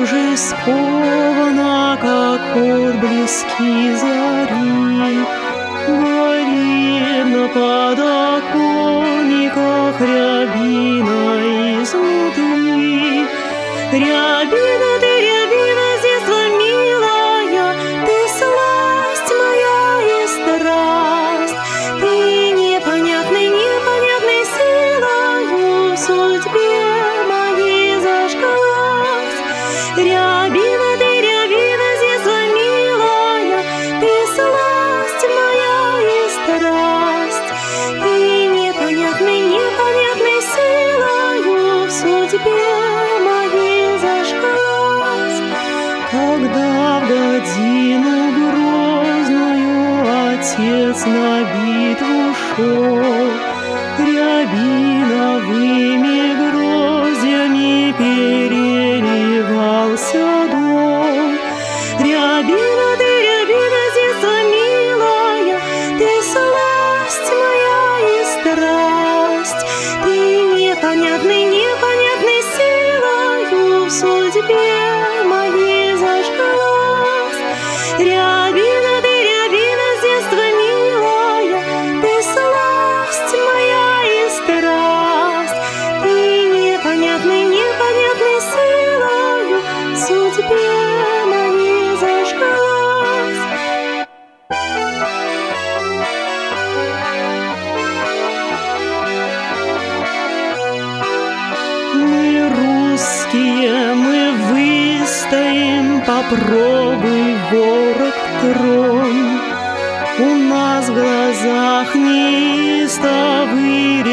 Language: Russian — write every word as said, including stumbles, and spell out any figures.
уже скована, как отблески зари. Горит на подоконниках рябина изнутри. Рябина, ты рябина, с детства милая, ты сласть моя и страсть. Ты непонятной, непонятной силою в судьбе моей зажглась. Рябина, ты рябина, с детства милая, ты сласть моя и страсть. Ты непонятной, непонятной силою в судьбе моей зажглась. Когда в годину грозную отец на битву шел, рябиновыми гроздьями переливался дом. Рябина, ты рябина, с детства милая, ты сласть моя и страсть. Ты непонятной, непонятной силою в судьбе моей зажглась. Рябина, ты рябина, с детства милая, ты сласть моя и страсть. Ты непонятной, непонятной силою в судьбе моей зажглась. Мы русские, мы выстоим, попробуй ворог трон. У нас в глазах неистовый